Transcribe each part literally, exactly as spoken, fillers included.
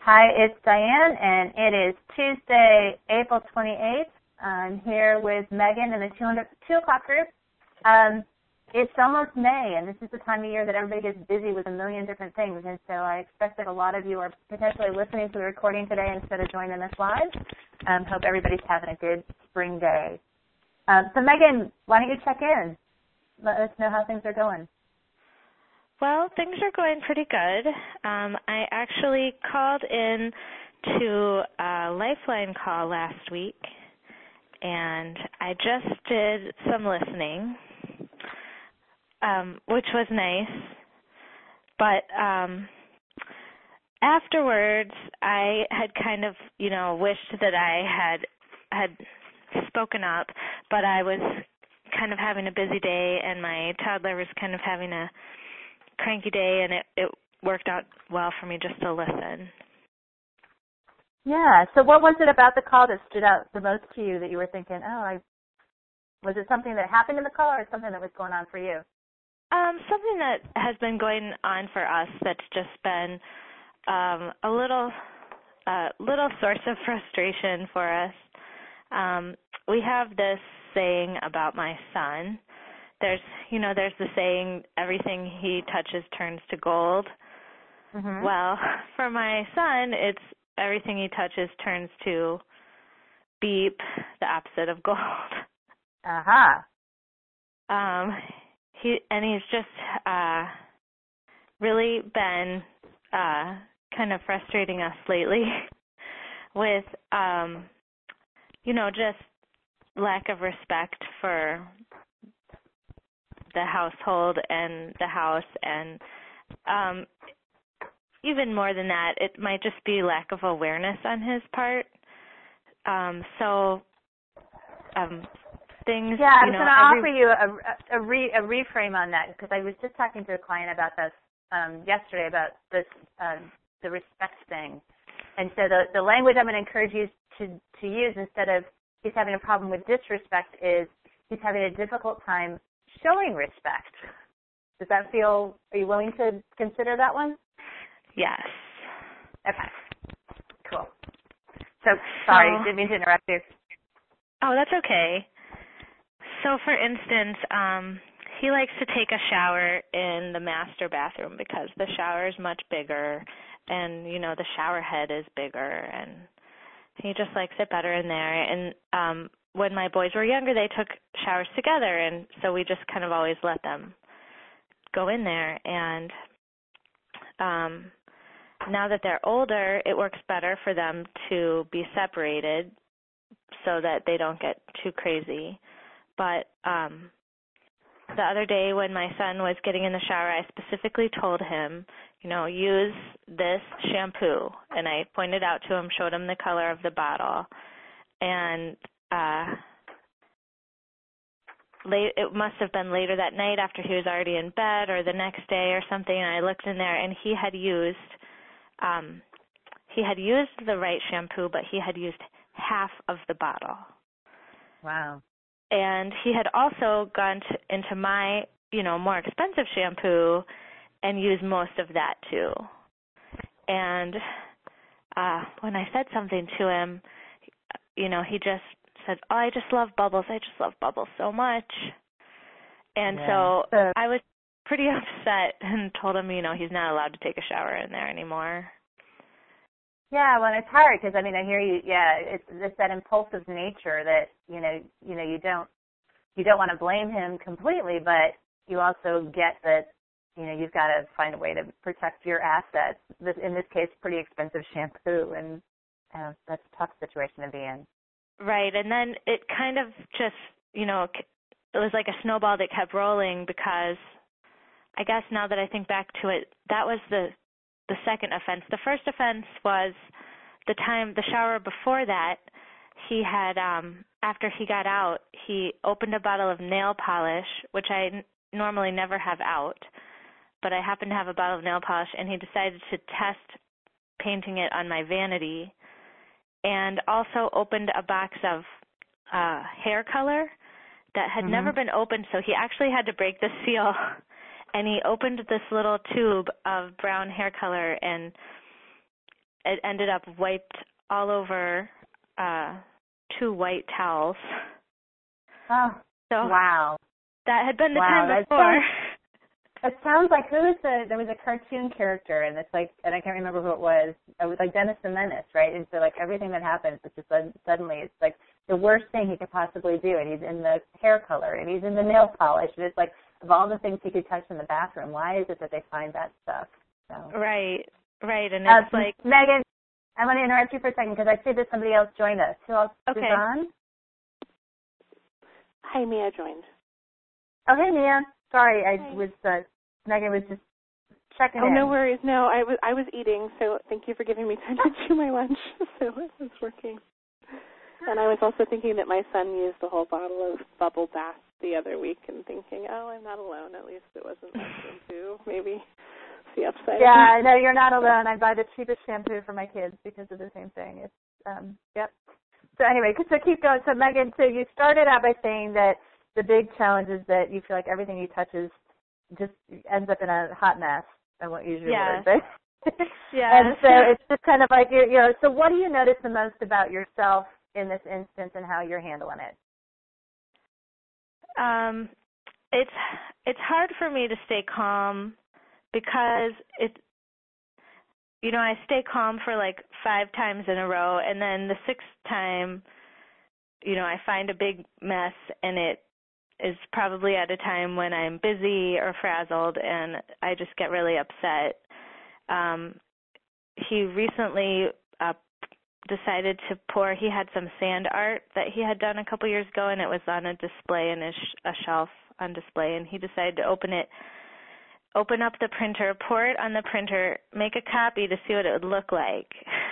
Hi, it's Diane, and it is Tuesday, April twenty-eighth. I'm here with Megan in the two o'clock group. Um, it's almost May, and this is the time of year that everybody gets busy with a million different things, and so I expect that a lot of you are potentially listening to the recording today instead of joining us live. Um, hope everybody's having a good spring day. Um, so, Megan, why don't you check in? Let us know how things are going. Well, things are going pretty good. Um, I actually called in to a Lifeline call last week, and I just did some listening, um, which was nice. But um, afterwards, I had kind of, you know, wished that I had had spoken up, but I was kind of having a busy day, and my toddler was kind of having a cranky day, and it, it worked out well for me just to listen. Yeah. So what was it about the call that stood out the most to you that you were thinking, oh, I was it something that happened in the call or something that was going on for you? Um, something that has been going on for us that's just been um, a little uh, little source of frustration for us. Um, we have this saying about my son. There's, you know, there's the saying, everything he touches turns to gold. Mm-hmm. Well, for my son, it's everything he touches turns to beep, the opposite of gold. Uh-huh. Um, he and he's just uh, really been uh, kind of frustrating us lately with, um, you know, just lack of respect for the household and the house, and um, even more than that, it might just be lack of awareness on his part. Um, so um, things, yeah, I you was know, going to every, offer you a, a, re, a reframe on that because I was just talking to a client about this um, yesterday about this uh, the respect thing, and so the, the language I'm going to encourage you to, to use instead of he's having a problem with disrespect is he's having a difficult time showing respect. Does that feel, are you willing to consider that one? Yes. Okay. Cool. So, sorry, So, didn't mean to interrupt you. oh, that's okay. So, for instance, um, he likes to take a shower in the master bathroom because the shower is much bigger and, you know, the shower head is bigger, and he just likes it better in there. And um, when my boys were younger, they took showers together, and so we just kind of always let them go in there. And um, now that they're older, it works better for them to be separated so that they don't get too crazy. But um, the other day when my son was getting in the shower, I specifically told him, you know, use this shampoo. And I pointed out to him, showed him the color of the bottle. And uh, late, it must have been later that night after he was already in bed or the next day or something, and I looked in there, and he had used um, he had used the right shampoo, but he had used half of the bottle. Wow. And he had also gone to, into my, you know, more expensive shampoo and used most of that too. And uh, when I said something to him, you know, he just said, oh, I just love bubbles. I just love bubbles so much. And Yeah. so so I was pretty upset and told him, you know, he's not allowed to take a shower in there anymore. Yeah, well, it's hard because I mean, I hear you. Yeah, it's it's that impulsive nature that you know, you know, you don't you don't want to blame him completely, but you also get that you know you've got to find a way to protect your assets. This, in this case, pretty expensive shampoo, and uh, that's a tough situation to be in. Right, and then it kind of just, you know, it was like a snowball that kept rolling because I guess now that I think back to it, that was the the second offense. The first offense was the time, the shower before that, he had, um, after he got out, he opened a bottle of nail polish, which I n- normally never have out, but I happened to have a bottle of nail polish, and he decided to test painting it on my vanity, and also opened a box of uh, hair color that had Mm-hmm. never been opened, so he actually had to break the seal. And he opened this little tube of brown hair color and it ended up wiped all over uh, two white towels. Oh, so wow. That had been the wow, time before. It sounds like who was the there was a cartoon character and it's like and I can't remember who it was. It was like Dennis the Menace, right? And so like everything that happens, it's just suddenly it's like the worst thing he could possibly do. And he's in the hair color and he's in the nail polish and it's like of all the things he could touch in the bathroom, why is it that they find that stuff? So right, right, and it's uh, like Megan, I want to interrupt you for a second because I see that somebody else joined us. Who else okay. is on? Hi, Mia joined. Oh, hey, Mia. Sorry, I Hi. was, uh, Megan was just checking oh, in. Oh, no worries. No, I was I was eating, so thank you for giving me time to chew my lunch. So it was working. And I was also thinking that my son used the whole bottle of bubble bath the other week and thinking, oh, I'm not alone. At least it wasn't my shampoo. Maybe it's the upside. Yeah, I know you're not alone. I buy the cheapest shampoo for my kids because of the same thing. It's, um, yep. So anyway, so keep going. So Megan, so you started out by saying that the big challenge is that you feel like everything you touch is just ends up in a hot mess. I won't use your yeah. word, but yeah. And so it's just kind of like you you know. So what do you notice the most about yourself in this instance and how you're handling it? Um, it's it's hard for me to stay calm because it. You know, I stay calm for like five times in a row, and then the sixth time, you know, I find a big mess, and it is probably at a time when I'm busy or frazzled, and I just get really upset. Um, he recently uh, decided to pour, he had some sand art that he had done a couple years ago, and it was on a display in a, sh- a shelf on display, and he decided to open it, open up the printer, pour it on the printer, make a copy to see what it would look like,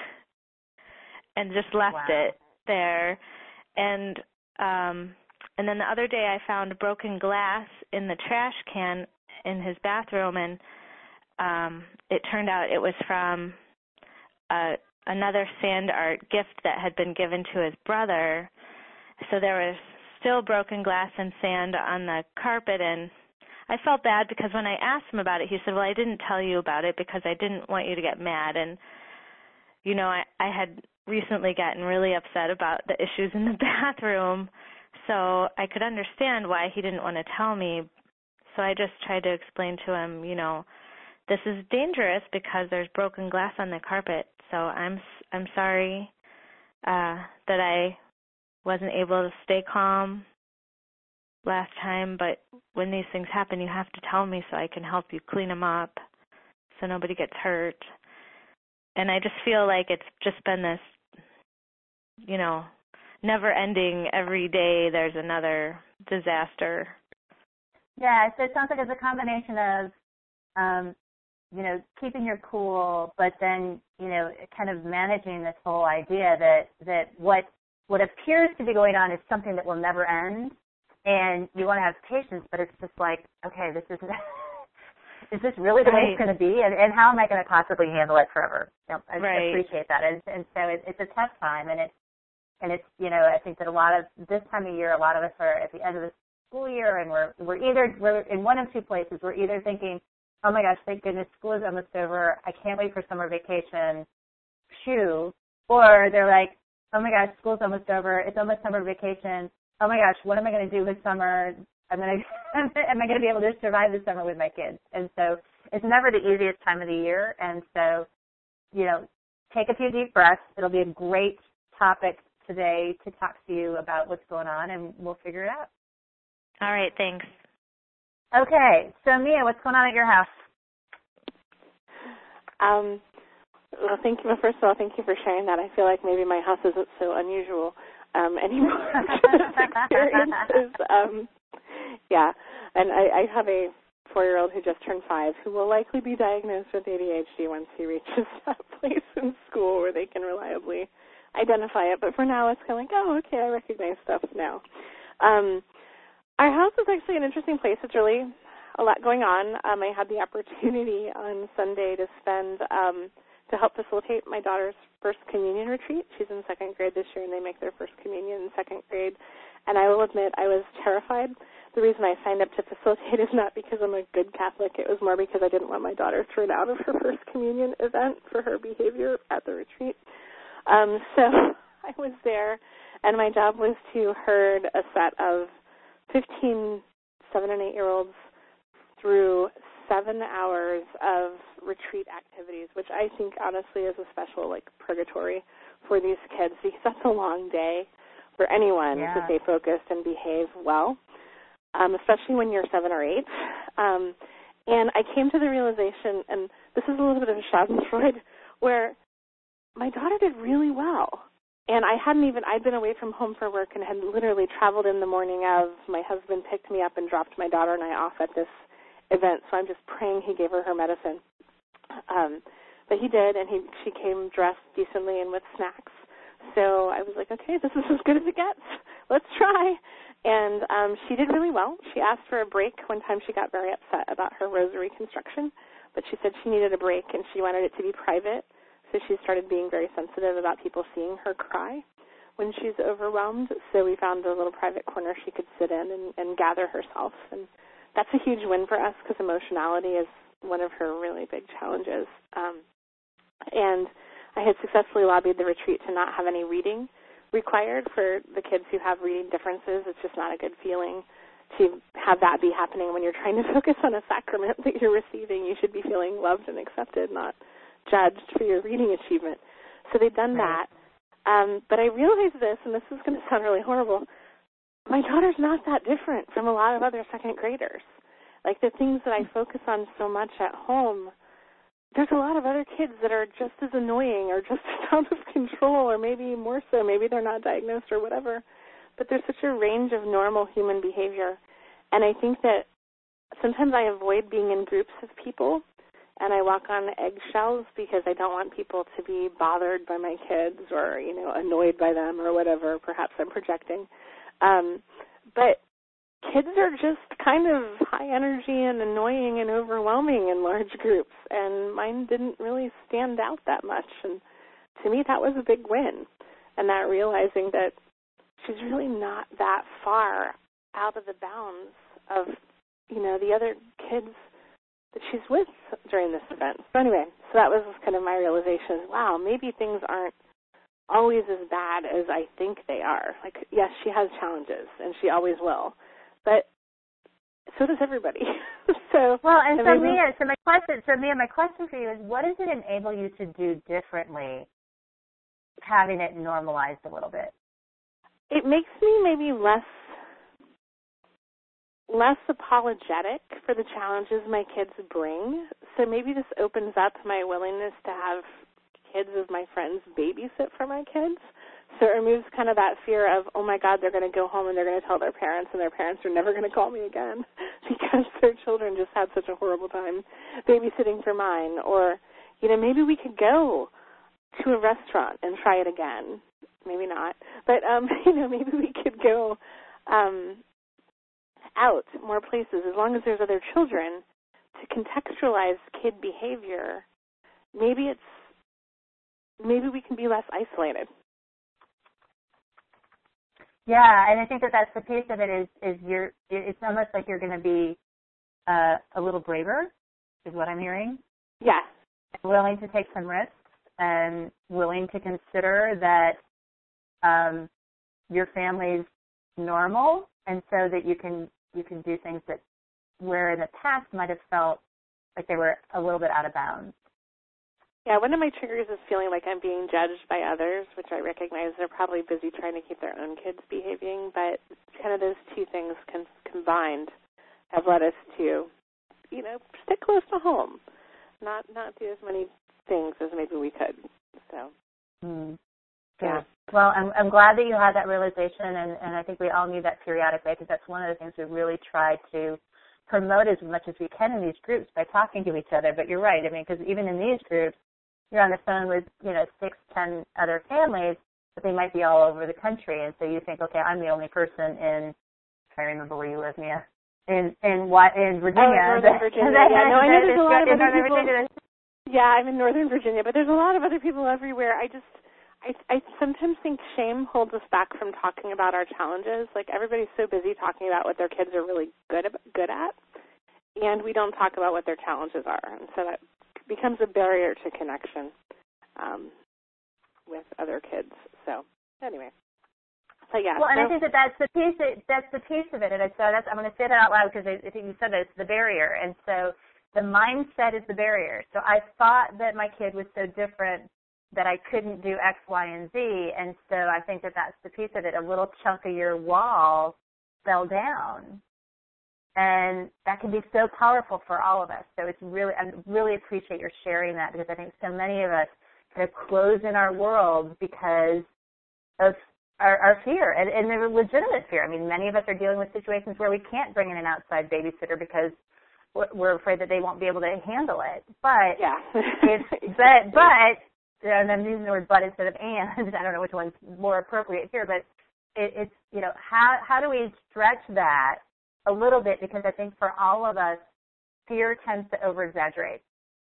and just left Wow. it there. And um, and then the other day I found broken glass in the trash can in his bathroom, and um, it turned out it was from a, another sand art gift that had been given to his brother. So there was still broken glass and sand on the carpet, and I felt bad because when I asked him about it, he said, well, I didn't tell you about it because I didn't want you to get mad. And, you know, I, I had recently gotten really upset about the issues in the bathroom, so I could understand why he didn't want to tell me. So I just tried to explain to him, you know, this is dangerous because there's broken glass on the carpet. So I'm I'm sorry uh, that I wasn't able to stay calm last time, but when these things happen, you have to tell me so I can help you clean them up so nobody gets hurt. And I just feel like it's just been this, you know, never-ending, every day there's another disaster. Yeah, so it sounds like it's a combination of, um, you know, keeping your cool, but then, you know, kind of managing this whole idea that, that what what appears to be going on is something that will never end, and you want to have patience, but it's just like, okay, this isn't, is this really the way it's going to be, and, and how am I going to possibly handle it forever? You know, I right. appreciate that, and, and so it, it's a tough time, and it's, and it's, you know, I think that a lot of, this time of year, a lot of us are at the end of the school year, and we're, we're either, we're in one of two places. We're either thinking, oh my gosh, thank goodness school is almost over, I can't wait for summer vacation, shoo, or they're like, oh my gosh, school's almost over, it's almost summer vacation, oh my gosh, what am I going to do this summer? I'm going to, am I going to be able to survive this summer with my kids? And so it's never the easiest time of the year, and so, you know, take a few deep breaths. It'll be a great topic today to talk to you about what's going on, and we'll figure it out. All right, thanks. Okay, so Mia, what's going on at your house? Um, well, thank you. Well, first of all, thank you for sharing that. I feel like maybe my house isn't so unusual um, anymore. experiences. Um, yeah, and I, I have a four-year-old who just turned five who will likely be diagnosed with A D H D once he reaches that place in school where they can reliably identify it. But for now, it's kind of like, oh, okay, I recognize stuff now. Um, our house is actually an interesting place. It's really a lot going on. Um, I had the opportunity on Sunday to spend, um, to help facilitate my daughter's first communion retreat. She's in second grade this year, and they make their first communion in second grade. And I will admit I was terrified the reason I signed up to facilitate is not because I'm a good Catholic. It was more because I didn't want my daughter thrown out of her first communion event for her behavior at the retreat. Um, so I was there, and my job was to herd a set of fifteen seven- and eight-year-olds through seven hours of retreat activities, which I think honestly is a special like purgatory for these kids because that's a long day for anyone yeah. to stay focused and behave well, um, especially when you're seven or eight. Um, and I came to the realization, and this is a little bit of a schadenfreude, where my daughter did really well. And I hadn't even, I'd been away from home for work and had literally traveled in the morning of. My husband picked me up and dropped my daughter and I off at this event, so I'm just praying he gave her her medicine. Um, but he did, and he she came dressed decently and with snacks. So I was like, okay, this is as good as it gets. Let's try. And um, she did really well. She asked for a break. One time she got very upset about her rosary construction, but she said she needed a break and she wanted it to be private. So she started being very sensitive about people seeing her cry when she's overwhelmed. So we found a little private corner she could sit in and, and gather herself. And that's a huge win for us because emotionality is one of her really big challenges. Um, and I had successfully lobbied the retreat to not have any reading required for the kids who have reading differences. It's just not a good feeling to have that be happening when you're trying to focus on a sacrament that you're receiving. You should be feeling loved and accepted, not judged for your reading achievement. So they've done right. that. Um, but I realized this, and this is going to sound really horrible, my daughter's not that different from a lot of other second graders. Like the things that I focus on so much at home, there's a lot of other kids that are just as annoying or just as out of control, or maybe more so. Maybe they're not diagnosed or whatever. But there's such a range of normal human behavior. And I think that sometimes I avoid being in groups of people, and I walk on eggshells because I don't want people to be bothered by my kids or, you know, annoyed by them or whatever. Perhaps I'm projecting. Um, but kids are just kind of high energy and annoying and overwhelming in large groups, and mine didn't really stand out that much. And to me, that was a big win, and that realizing that she's really not that far out of the bounds of, you know, the other kids that she's with during this event. So anyway, so that was kind of my realization. Wow, maybe things aren't always as bad as I think they are. Like, yes, she has challenges, and she always will. But so does everybody. so well, and so maybe, Mia, so my question, so Mia, my question for you is, what does it enable you to do differently, having it normalized a little bit? It makes me maybe less less apologetic for the challenges my kids bring. So maybe this opens up my willingness to have kids of my friends babysit for my kids. So it removes kind of that fear of, oh, my God, they're going to go home and they're going to tell their parents, and their parents are never going to call me again because their children just had such a horrible time babysitting for mine. Or, you know, maybe we could go to a restaurant and try it again. Maybe not. But, um, you know, maybe we could go um, out more places as long as there's other children to contextualize kid behavior. Maybe it's, maybe we can be less isolated. Yeah, and I think that that's the piece of it is, is you're, it's almost like you're going to be uh, a little braver, is what I'm hearing. Yeah. Willing to take some risks and willing to consider that um, your family's normal, and so that you can you can do things that where in the past might have felt like they were a little bit out of bounds. Yeah, one of my triggers is feeling like I'm being judged by others, which I recognize they're probably busy trying to keep their own kids behaving, but kind of those two things con- combined have led us to, you know, stick close to home, not not do as many things as maybe we could. So, mm. yeah. Well, I'm, I'm glad that you had that realization, and, and I think we all need that periodically, because that's one of the things we really try to promote as much as we can in these groups by talking to each other. But you're right. I mean, because even in these groups, you're on the phone with, you know, six, ten other families, but they might be all over the country. And so you think, okay, I'm the only person in, I can't remember where you live, Mia, in in what in Virginia. Oh, Northern Virginia. Yeah, no, I know there's a lot of other people. Virginia. Yeah, I'm in Northern Virginia, but there's a lot of other people everywhere. I just, I, I sometimes think shame holds us back from talking about our challenges. Like, everybody's so busy talking about what their kids are really good good at, and we don't talk about what their challenges are. And so that becomes a barrier to connection um, with other kids. So anyway. So, yeah. Well, and so, I think that that's the piece. That, that's the piece of it. And so that's, I'm going to say that out loud because I, I think you said that it's the barrier. And so the mindset is the barrier. So I thought that my kid was so different that I couldn't do X, Y, and Z. And so I think that that's the piece of it. A little chunk of your wall fell down. And that can be so powerful for all of us. So it's really, I really appreciate your sharing that, because I think so many of us kind of close in our world because of Our, our fear, and, and the legitimate fear. I mean, many of us are dealing with situations where we can't bring in an outside babysitter because we're, we're afraid that they won't be able to handle it. But, yeah. if, but, but, and I'm using the word but instead of and, I don't know which one's more appropriate here, but it, it's, you know, how, how do we stretch that a little bit? Because I think for all of us, fear tends to over-exaggerate.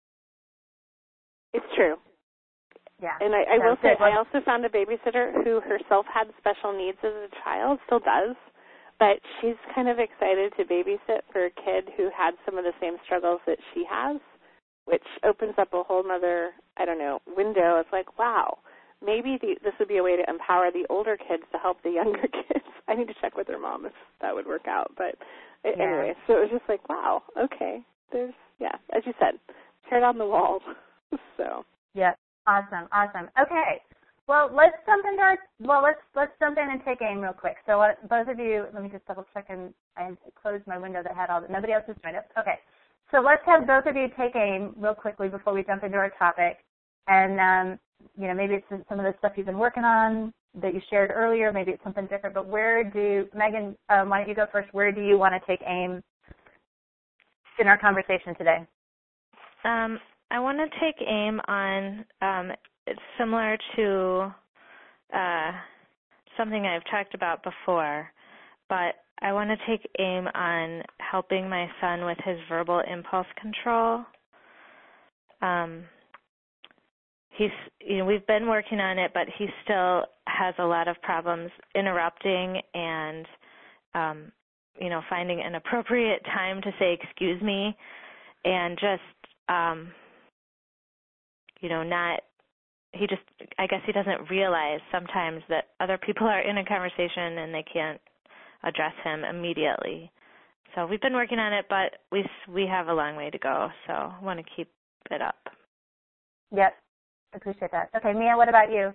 It's true. Yeah. And I, I so will say, good. I also found a babysitter who herself had special needs as a child, still does, but she's kind of excited to babysit for a kid who had some of the same struggles that she has, which opens up a whole other, I don't know, window. It's like, wow, maybe the, this would be a way to empower the older kids to help the younger kids. I need to check with her mom if that would work out. But yeah. Anyway, so it was just like, wow, okay. There's, yeah, as you said, tear down the walls. so. Yeah. Awesome, awesome. Okay, well, let's jump into our, well, let's let's jump in and take aim real quick. So uh, both of you, let me just double check and I closed my window that had all, that nobody else has joined us. Okay, so let's have both of you take aim real quickly before we jump into our topic. And, um, you know, maybe it's some of the stuff you've been working on that you shared earlier, maybe it's something different, but where do, Megan, um, why don't you go first? Where do you want to take aim in our conversation today? Um. I want to take aim on, um, it's similar to uh, something I've talked about before, but I want to take aim on helping my son with his verbal impulse control. Um, he's, you know, we've been working on it, but he still has a lot of problems interrupting and, um, you know, finding an appropriate time to say excuse me, and just, um, you know, not, he just, I guess he doesn't realize sometimes that other people are in a conversation and they can't address him immediately. So we've been working on it, but we we have a long way to go, so I want to keep it up. Yep, appreciate that. Okay, Mia, what about you?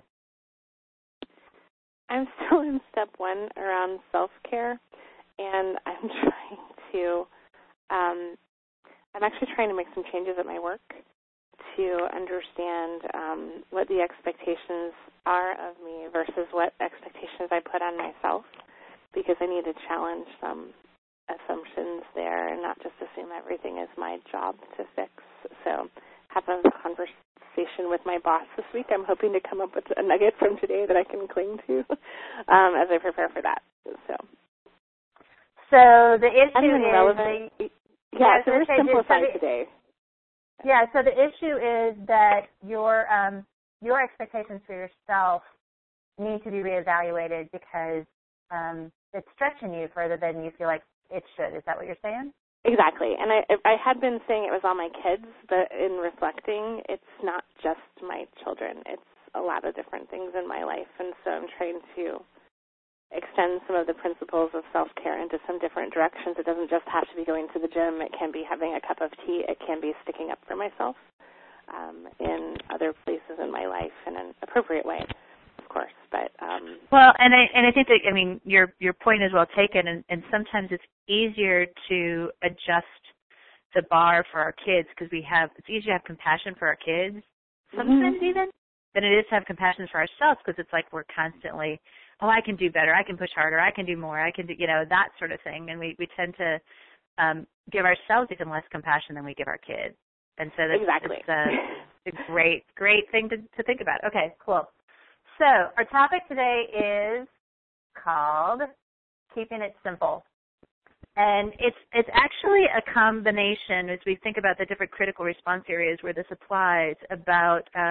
I'm still in step one around self-care, and I'm trying to, um, I'm actually trying to make some changes at my work to understand um, what the expectations are of me versus what expectations I put on myself, because I need to challenge some assumptions there and not just assume everything is my job to fix. So have a conversation with my boss this week. I'm hoping to come up with a nugget from today that I can cling to um, as I prepare for that. So, so the issue is... Relevant. The, yeah, yeah, so we're simplifying so the, today. Yeah, so the issue is that your um, your expectations for yourself need to be reevaluated because um, it's stretching you further than you feel like it should. Is that what you're saying? Exactly. And I, I had been saying it was all my kids, but in reflecting, it's not just my children. It's a lot of different things in my life. And so I'm trying to extend some of the principles of self-care into some different directions. It doesn't just have to be going to the gym. It can be having a cup of tea. It can be sticking up for myself um, in other places in my life in an appropriate way, of course. But um, well, and I and I think that I mean your your point is well taken, and, and sometimes it's easier to adjust the bar for our kids because we have it's easier to have compassion for our kids sometimes mm-hmm. even than it is to have compassion for ourselves because it's like we're constantly, oh, I can do better, I can push harder, I can do more, I can do, you know, that sort of thing. And we, we tend to um, give ourselves even less compassion than we give our kids. And so that's exactly. it's, uh, a great, great thing to, to think about. Okay, cool. So our topic today is called Keeping It Simple. And it's it's actually a combination, as we think about the different critical response areas where this applies, about um,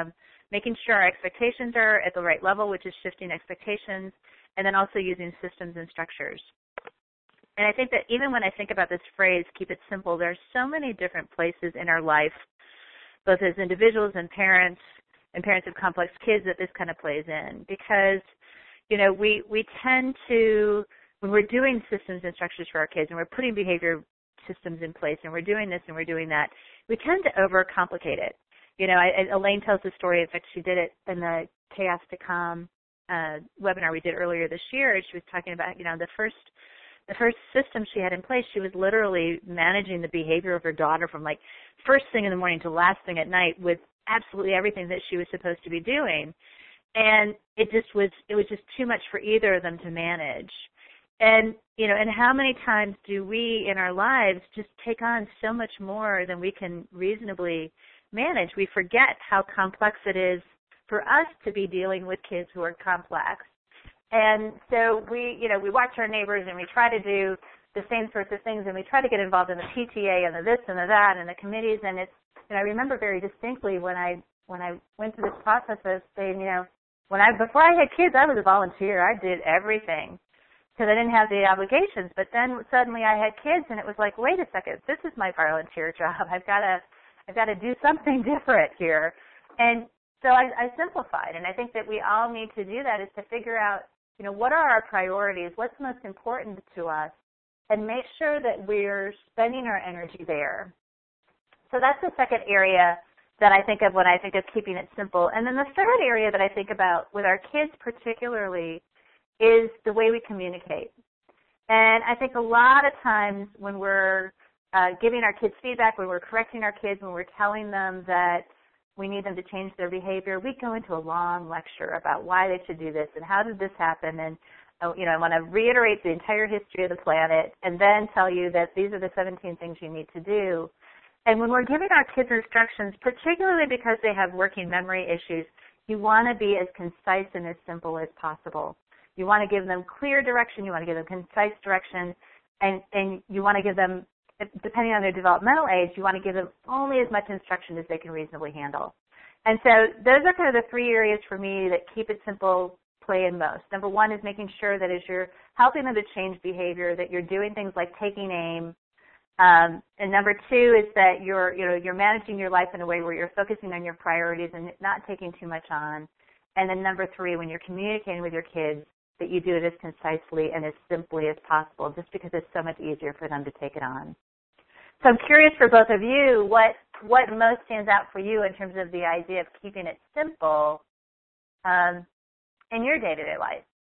making sure our expectations are at the right level, which is shifting expectations, and then also using systems and structures. And I think that even when I think about this phrase, keep it simple, there are so many different places in our life, both as individuals and parents, and parents of complex kids, that this kind of plays in. Because, you know, we, we tend to, when we're doing systems and structures for our kids, and we're putting behavior systems in place, and we're doing this and we're doing that, we tend to overcomplicate it. You know, I, Elaine tells the story. In fact, she did it in the Chaos to Calm uh, webinar we did earlier this year. She was talking about, you know, the first The first system she had in place, she was literally managing the behavior of her daughter from like first thing in the morning to last thing at night with absolutely everything that she was supposed to be doing. And it just was, it was just too much for either of them to manage. And, you know, and how many times do we in our lives just take on so much more than we can reasonably manage? We forget how complex it is for us to be dealing with kids who are complex. And so we, you know, we watch our neighbors and we try to do the same sorts of things, and we try to get involved in the P T A and the this and the that and the committees. And it's, you know, I remember very distinctly when I when I went through this process of saying, you know, when I before I had kids, I was a volunteer. I did everything because I didn't have the obligations. But then suddenly I had kids, and it was like, wait a second, this is my volunteer job. I've got to I've got to do something different here. And so I, I simplified, and I think that we all need to do that, is to figure out, you know, what are our priorities, what's most important to us, and make sure that we're spending our energy there. So that's the second area that I think of when I think of keeping it simple. And then the third area that I think about with our kids particularly is the way we communicate. And I think a lot of times when we're uh, giving our kids feedback, when we're correcting our kids, when we're telling them that we need them to change their behavior, we go into a long lecture about why they should do this and how did this happen, and uh, you know, I want to reiterate the entire history of the planet and then tell you that these are the seventeen things you need to do. And when we're giving our kids instructions, particularly because they have working memory issues, you want to be as concise and as simple as possible. You want to give them clear direction, you want to give them concise direction, and, and you want to give them, depending on their developmental age, you want to give them only as much instruction as they can reasonably handle. And so those are kind of the three areas for me that keep it simple play in most. Number one is making sure that as you're helping them to change behavior, that you're doing things like taking aim. Um, and number two is that you're, you know, you're managing your life in a way where you're focusing on your priorities and not taking too much on. And then number three, when you're communicating with your kids, that you do it as concisely and as simply as possible, just because it's so much easier for them to take it on. So I'm curious for both of you, what what most stands out for you in terms of the idea of keeping it simple um, in your day-to-day life?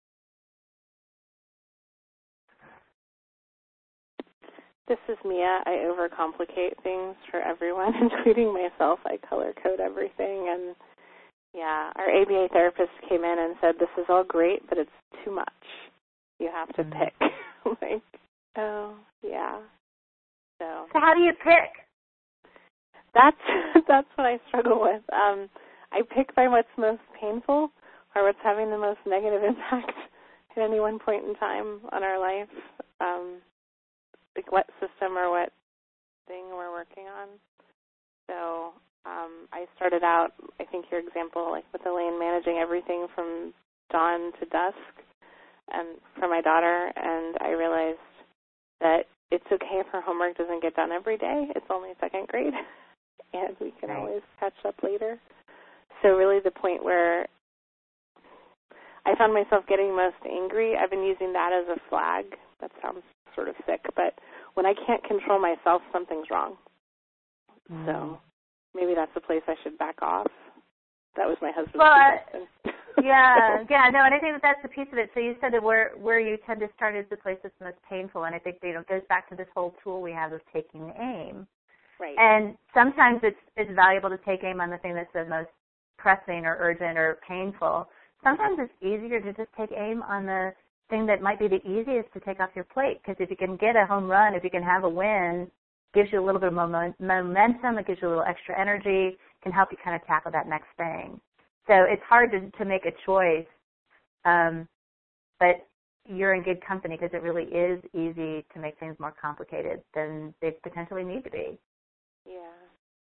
This is Mia. I overcomplicate things for everyone, including myself. I color code everything. And, yeah, our A B A therapist came in and said, this is all great, but it's too much. You have to Mm-hmm. pick. Like, oh, yeah. So, So how do you pick? That's that's what I struggle with. Um, I pick by what's most painful or what's having the most negative impact at any one point in time on our life, um, like what system or what thing we're working on. So um, I started out, I think your example, like with Elaine, managing everything from dawn to dusk, and for my daughter, and I realized that it's okay if her homework doesn't get done every day. It's only second grade, and we can Right. always catch up later. So really the point where I found myself getting most angry, I've been using that as a flag. That sounds sort of sick, but when I can't control myself, something's wrong. Mm. So maybe that's a place I should back off. That was my husband's Well, suggestion. Yeah, yeah, no, and I think that that's the piece of it. So you said that where where you tend to start is the place that's most painful, and I think you know, it goes back to this whole tool we have of taking aim. Right. And sometimes it's it's valuable to take aim on the thing that's the most pressing or urgent or painful. Sometimes it's easier to just take aim on the thing that might be the easiest to take off your plate, because if you can get a home run, if you can have a win, it gives you a little bit of momentum, it gives you a little extra energy, can help you kind of tackle that next thing. So it's hard to, to make a choice, um, but you're in good company, because it really is easy to make things more complicated than they potentially need to be. Yeah.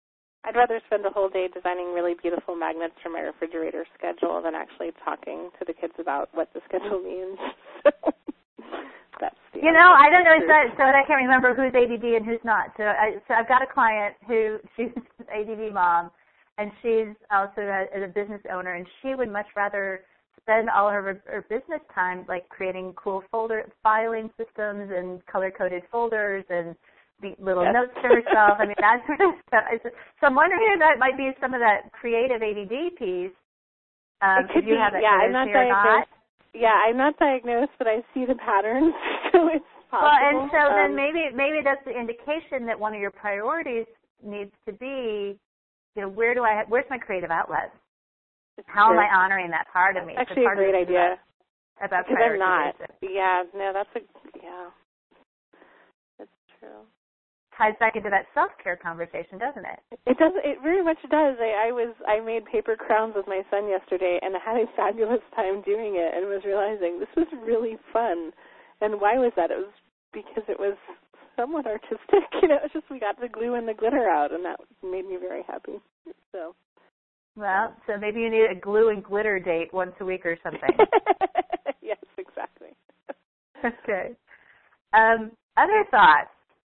I'd rather spend a whole day designing really beautiful magnets for my refrigerator schedule than actually talking to the kids about what the schedule means. So that's the you know, I don't know, so, so I can't remember who's A D D and who's not. So, I, so I've got a client who, she's an A D D mom, and she's also a, a business owner, and she would much rather spend all her, her business time like creating cool folder filing systems and color-coded folders and the little yes. notes to herself. I mean, that sort of stuff. So I'm wondering if that might be some of that creative A D D piece. Um, it could if you be, have it yeah, I'm not diagnosed. not. Yeah, I'm not diagnosed, but I see the patterns, so it's possible. Well, and so um, then maybe maybe that's the indication that one of your priorities needs to be, you know, where do I, where's my creative outlet? How true. am I honoring that part of me? That's actually so a great idea. About, about because I'm not. prioritization. Yeah, no, that's a, yeah, that's true. Ties back into that self-care conversation, doesn't it? It does. It very much does. I, I was. I made paper crowns with my son yesterday, and I had a fabulous time doing it, and was realizing this was really fun. And why was that? It was because it was somewhat artistic. You know, it's just we got the glue and the glitter out, and that made me very happy. So. Well, so maybe you need a glue and glitter date once a week or something. Yes, exactly. Okay. Um, other thoughts?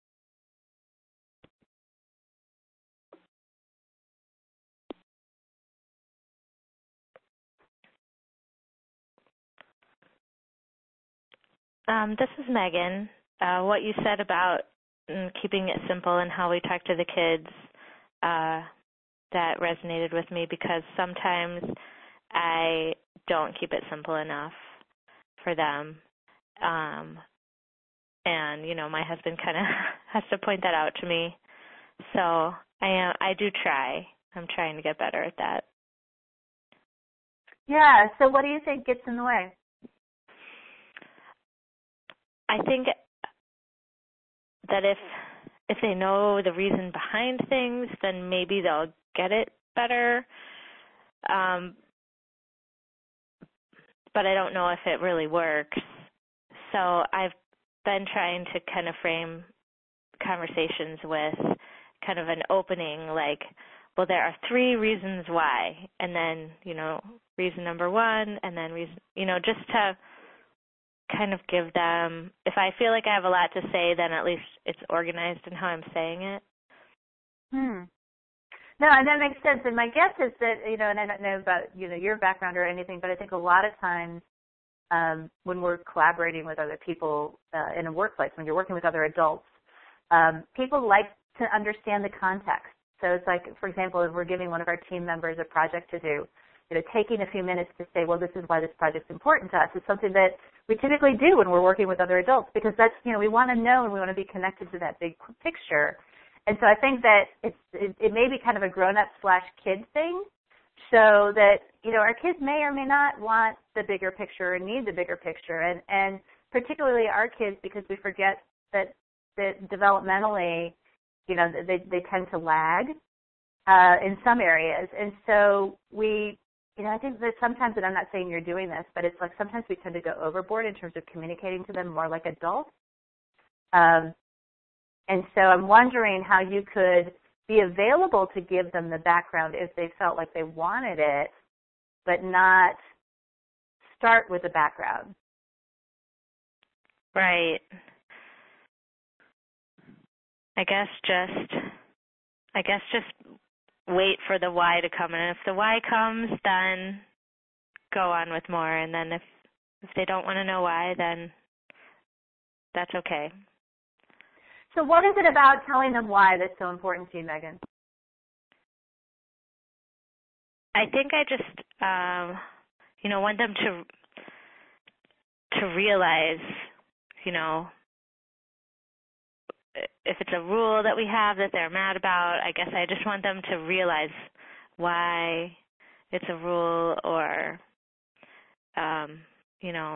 Um, this is Megan. Uh, what you said about mm, keeping it simple and how we talk to the kids, uh, that resonated with me because sometimes I don't keep it simple enough for them. Um, and, you know, my husband kind of has to point that out to me. So I am, I do try. I'm trying to get better at that. Yeah, so what do you think gets in the way? I think that if if they know the reason behind things, then maybe they'll get it better. Um, but I don't know if it really works. So I've been trying to kind of frame conversations with kind of an opening, like, well, there are three reasons why, and then, you know, reason number one, and then reason, you know, just to kind of give them, if I feel like I have a lot to say, then at least it's organized in how I'm saying it. Hmm. No, and that makes sense. And my guess is that, you know, and I don't know about, you know, your background or anything, but I think a lot of times um, when we're collaborating with other people uh, in a workplace, when you're working with other adults, um, people like to understand the context. So it's like, for example, if we're giving one of our team members a project to do, you know, taking a few minutes to say, well, this is why this project's important to us, is something that we typically do when we're working with other adults, because that's, you know, we want to know and we want to be connected to that big picture. And so I think that it's, it, it may be kind of a grown-up slash kid thing, so that, you know, our kids may or may not want the bigger picture or need the bigger picture. And, and particularly our kids, because we forget that, that developmentally, you know, they, they tend to lag uh, in some areas. And so we, you know, I think that sometimes, and I'm not saying you're doing this, but it's like sometimes we tend to go overboard in terms of communicating to them more like adults. Um, and so I'm wondering how you could be available to give them the background if they felt like they wanted it, but not start with the background. Right. I guess just, I guess just wait for the why to come. And if the why comes, then go on with more. And then if, if they don't want to know why, then that's okay. So what is it about telling them why that's so important to you, Megan? I think I just, um, you know, want them to to realize, you know, if it's a rule that we have that they're mad about, I guess I just want them to realize why it's a rule, or, um, you know,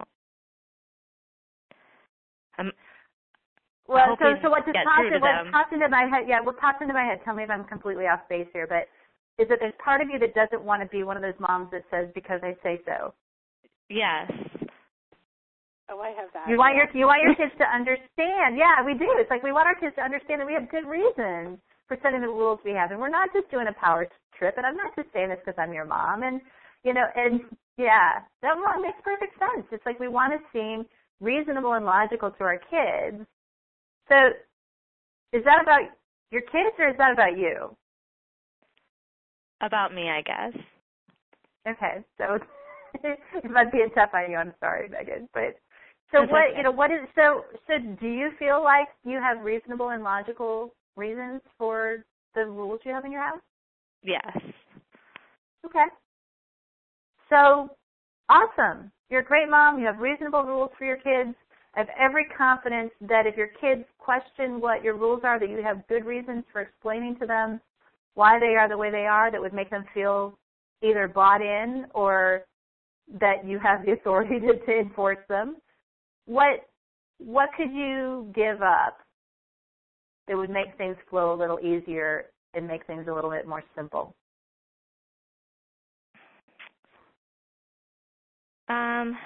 I'm Well, so so what just get popped, through to what them. popped into my head? Yeah, what popped into my head? Tell me if I'm completely off base here, but is that there's part of you that doesn't want to be one of those moms that says because I say so. Yes. Oh, I have that. You want your you want your kids to understand. Yeah, we do. It's like we want our kids to understand that we have good reasons for setting the rules we have. And we're not just doing a power trip, and I'm not just saying this because I'm your mom. And, you know, and, yeah, that makes perfect sense. It's like we want to seem reasonable and logical to our kids. So is that about your kids or is that about you? About me, I guess. Okay, so it might be tough on you. I'm sorry, Megan. But so That's what, okay. you know, what is, so, so do you feel like you have reasonable and logical reasons for the rules you have in your house? Yes. Okay. So, awesome. You're a great mom. You have reasonable rules for your kids. I have every confidence that if your kids question what your rules are, that you have good reasons for explaining to them why they are the way they are that would make them feel either bought in or that you have the authority to, to enforce them. What what could you give up that would make things flow a little easier and make things a little bit more simple? Um,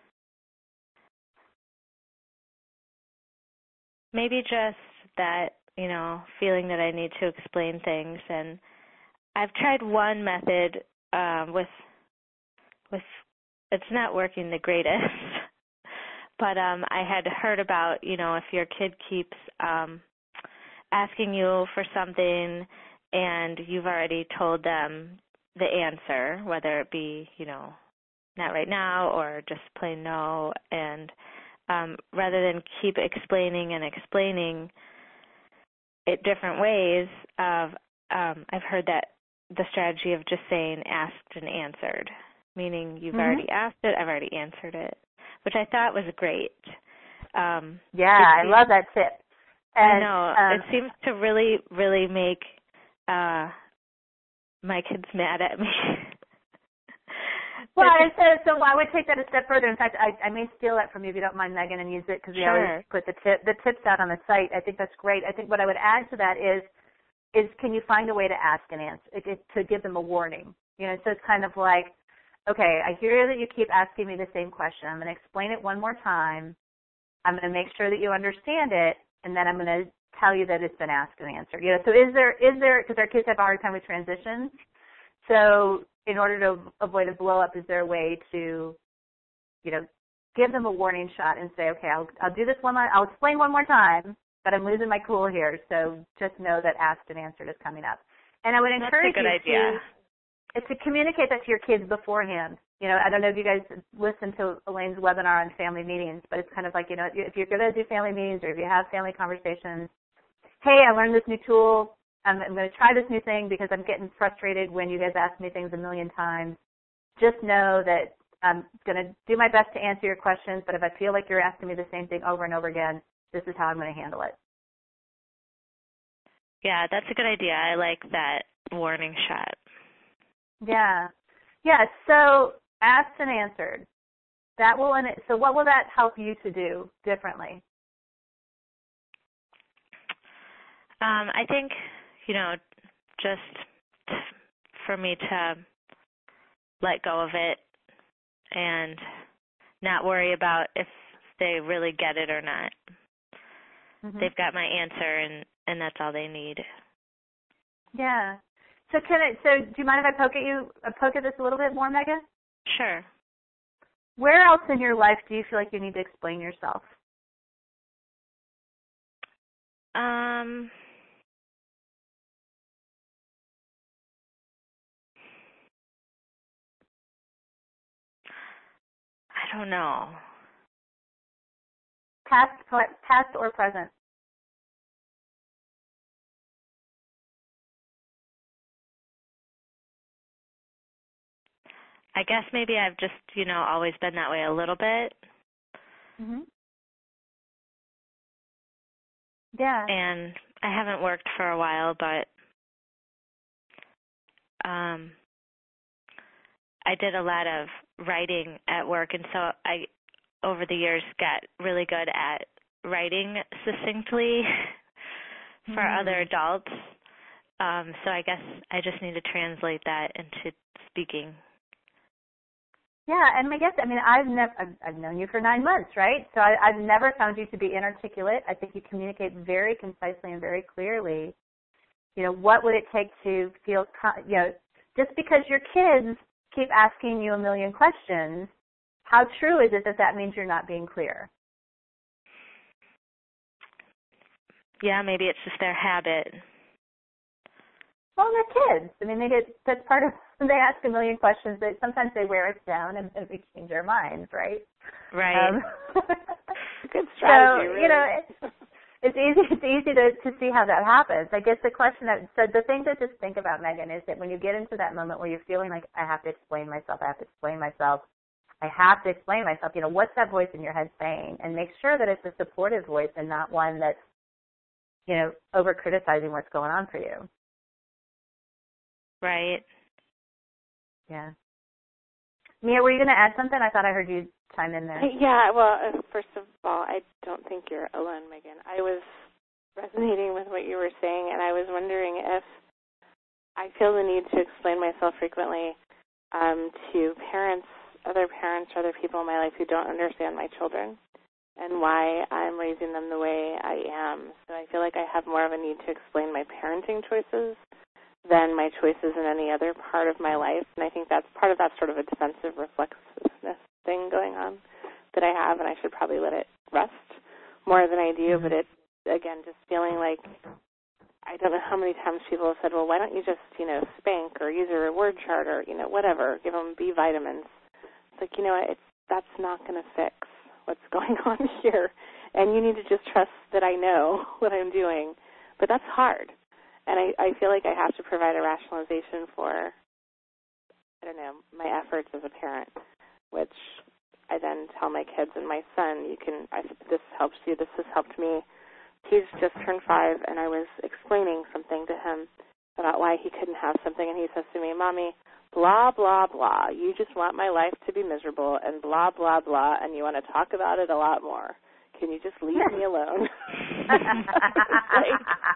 maybe just that, you know, feeling that I need to explain things. And I've tried one method um, with, with, it's not working the greatest, but um, I had heard about, you know, if your kid keeps um, asking you for something and you've already told them the answer, whether it be, you know, not right now or just plain no, and um, rather than keep explaining and explaining it different ways, of um, I've heard that the strategy of just saying asked and answered, meaning you've Mm-hmm. already asked it, I've already answered it, which I thought was great. Um, yeah, I love that tip. And, I know. Um, it seems to really, really make uh, my kids mad at me. Well, so, so I would take that a step further. In fact, I, I may steal that from you if you don't mind, Megan, and use it because we Sure. always put the tip, the tips out on the site. I think that's great. I think what I would add to that is, is can you find a way to ask and answer, it, it, to give them a warning? You know, so it's kind of like, okay, I hear that you keep asking me the same question. I'm going to explain it one more time. I'm going to make sure that you understand it, and then I'm going to tell you that it's been asked and answered. You know, so is there, is there, because our kids have a hard time with transitions, so in order to avoid a blow up, is there a way to, you know, give them a warning shot and say, okay, I'll I'll do this one more, I'll explain one more time, but I'm losing my cool here, so just know that asked and answered is coming up. And I would encourage That's a good you idea. to to communicate that to your kids beforehand. You know, I don't know if you guys listen to Elaine's webinar on family meetings, but it's kind of like, you know, if you're going to do family meetings or if you have family conversations, hey, I learned this new tool. I'm, I'm going to try this new thing because I'm getting frustrated when you guys ask me things a million times. Just know that I'm going to do my best to answer your questions, but if I feel like you're asking me the same thing over and over again, this is how I'm going to handle it. Yeah, that's a good idea. I like that warning shot. Yeah. Yeah, so asked and answered. That will, so what will that help you to do differently? Um, I think, you know, just for me to let go of it and not worry about if they really get it or not. Mm-hmm. They've got my answer, and, and that's all they need. Yeah. So can I, so do you mind if I poke at you, uh, poke at this a little bit more, Megan? Sure. Where else in your life do you feel like you need to explain yourself? Um... I don't know. Past, past or present? I guess maybe I've just, you know, always been that way a little bit. Mm-hmm. Yeah. And I haven't worked for a while, but um, I did a lot of writing at work, and so I, over the years, got really good at writing succinctly for mm. other adults. Um, so I guess I just need to translate that into speaking. Yeah, and I guess, I mean, I've never, I've, I've known you for nine months, right? So I, I've never found you to be inarticulate. I think you communicate very concisely and very clearly. You know, what would it take to feel, you know, just because your kids keep asking you a million questions, how true is it that that means you're not being clear? Yeah, maybe it's just their habit. Well, they're kids. I mean, they get, that's part of, they ask a million questions, but sometimes they wear us down and, and we change our minds, right? Right. Um, Good strategy, so, really. you know, it's, it's easy, it's easy to, to see how that happens. I guess the question that, so the thing to just think about, Megan, is that when you get into that moment where you're feeling like, I have to explain myself, I have to explain myself, I have to explain myself, you know, what's that voice in your head saying? And make sure that it's a supportive voice and not one that's, you know, over-criticizing what's going on for you. Right. Yeah. Mia, were you going to add something? I thought I heard you chime in there. Yeah, well, uh, first of all, I don't think you're alone, Megan. I was resonating with what you were saying, and I was wondering if I feel the need to explain myself frequently um, to parents, other parents, or other people in my life who don't understand my children and why I'm raising them the way I am. So I feel like I have more of a need to explain my parenting choices than my choices in any other part of my life. And I think that's part of that sort of a defensive reflexiveness thing going on that I have, and I should probably let it rest more than I do. But it, again, just feeling like, I don't know how many times people have said, well, why don't you just, you know, spank or use a reward chart or, you know, whatever, give them B vitamins. It's like, you know what, it's, that's not going to fix what's going on here. And you need to just trust that I know what I'm doing. But that's hard. And I, I feel like I have to provide a rationalization for, I don't know, my efforts as a parent, which I then tell my kids and my son, you can, I, this helps you, this has helped me. He's just turned five, and I was explaining something to him about why he couldn't have something, and he says to me, Mommy, blah, blah, blah, you just want my life to be miserable, and blah, blah, blah, and you want to talk about it a lot more. Can you just leave me alone? Like,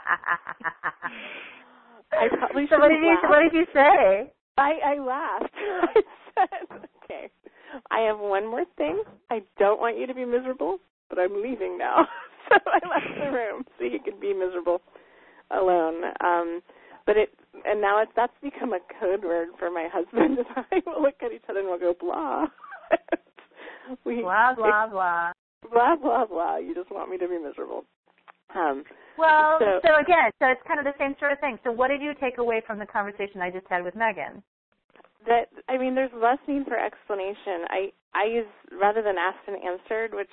I probably so what did you laugh. what did you say? I, I laughed. I said, okay, I have one more thing. I don't want you to be miserable, but I'm leaving now. So I left the room so you could be miserable alone. Um, but it and now it's that's become a code word for my husband and I. We'll look at each other and we'll go blah. we, blah blah blah. Blah blah blah. You just want me to be miserable. Um, well, so, so again, so it's kind of the same sort of thing. So what did you take away from the conversation I just had with Megan? That I mean, there's less need for explanation. I I use rather than asked and answered, which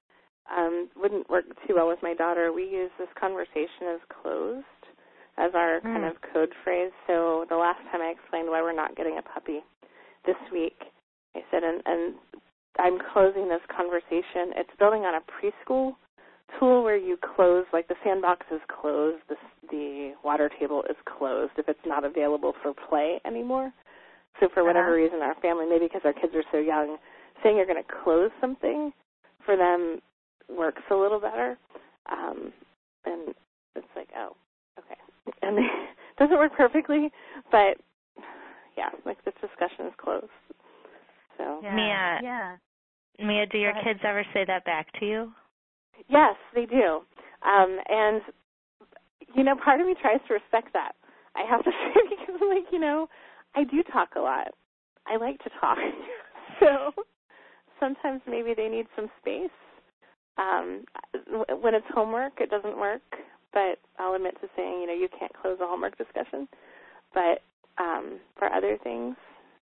um, wouldn't work too well with my daughter. We use this conversation as closed as our mm. kind of code phrase. So the last time I explained why we're not getting a puppy this week, I said, and, and I'm closing this conversation. It's building on a preschool tool where you close, like the sandbox is closed, the, the water table is closed if it's not available for play anymore. So for whatever uh-huh. reason, our family, maybe because our kids are so young, saying you're going to close something for them works a little better. Um, and it's like, oh, okay. And it doesn't work perfectly, but yeah, like this discussion is closed. So yeah. Mia, yeah. Mia, do your kids ever say that back to you? Yes, they do. Um, and, you know, part of me tries to respect that. I have to say, because I'm like, you know, I do talk a lot. I like to talk. So sometimes maybe they need some space. Um, when it's homework, it doesn't work. But I'll admit to saying, you know, you can't close a homework discussion. But um, for other things,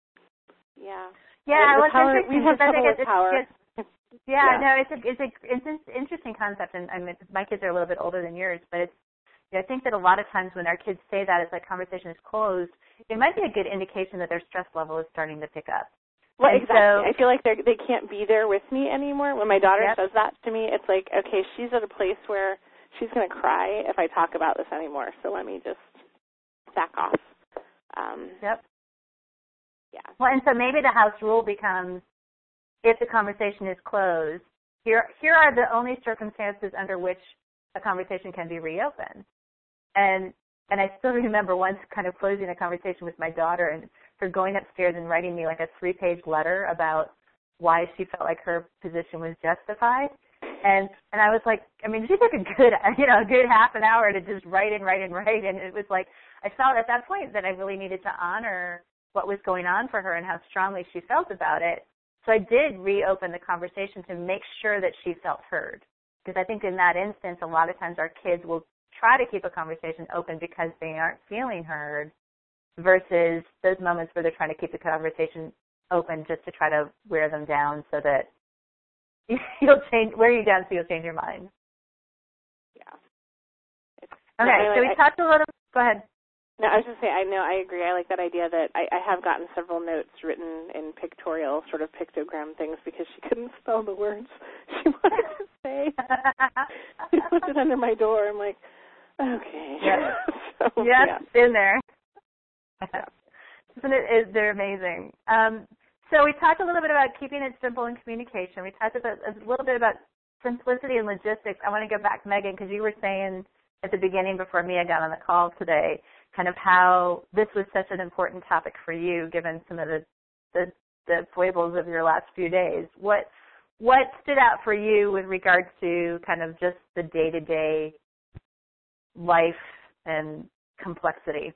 yeah. Yeah, uh, what's power, interesting we have is I think trouble it's, with power. It's, yeah, yeah, no, it's a, it's a it's an interesting concept, and I mean, my kids are a little bit older than yours, but it's, I think that a lot of times when our kids say that, it's like conversation is closed, it might be a good indication that their stress level is starting to pick up. Well, and exactly. So, I feel like they they can't be there with me anymore. When my daughter yep. says that to me, it's like, okay, she's at a place where she's going to cry if I talk about this anymore, so let me just back off. Um, yep. Yeah. Well, and so maybe the house rule becomes, if the conversation is closed, here here are the only circumstances under which a conversation can be reopened. And and I still remember once kind of closing a conversation with my daughter and her going upstairs and writing me like a three-page letter about why she felt like her position was justified. And and I was like, I mean, she took a good, you know, a good half an hour to just write and write and write. And it was like, I felt at that point that I really needed to honor what was going on for her and how strongly she felt about it. So I did reopen the conversation to make sure that she felt heard. Because I think in that instance, a lot of times our kids will try to keep a conversation open because they aren't feeling heard versus those moments where they're trying to keep the conversation open just to try to wear them down so that you'll change, wear you down so you'll change your mind. Yeah. It's, okay, no, so we I, talked a little, go ahead. No, I was just saying, I know, I agree. I like that idea that I, I have gotten several notes written in pictorial, sort of pictogram things because she couldn't spell the words she wanted to say. She put it under my door. I'm like, okay. Yeah. so, yes, yeah. in there. Isn't it, it? They're amazing. Um, so we talked a little bit about keeping it simple in communication. We talked about, a little bit about simplicity and logistics. I want to go back, Megan, because you were saying at the beginning before Mia got on the call today, kind of how this was such an important topic for you, given some of the, the the foibles of your last few days. What what stood out for you with regard to kind of just the day-to-day life and complexity?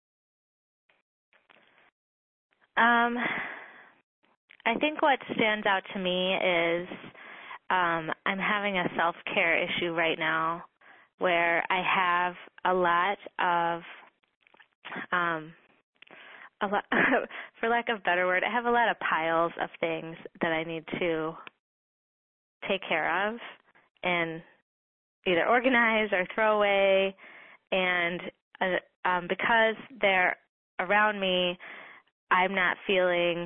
Um, I think what stands out to me is um, I'm having a self-care issue right now where I have a lot of Um, a lot, for lack of a better word, I have a lot of piles of things that I need to take care of and either organize or throw away. And uh, um, because they're around me, I'm not feeling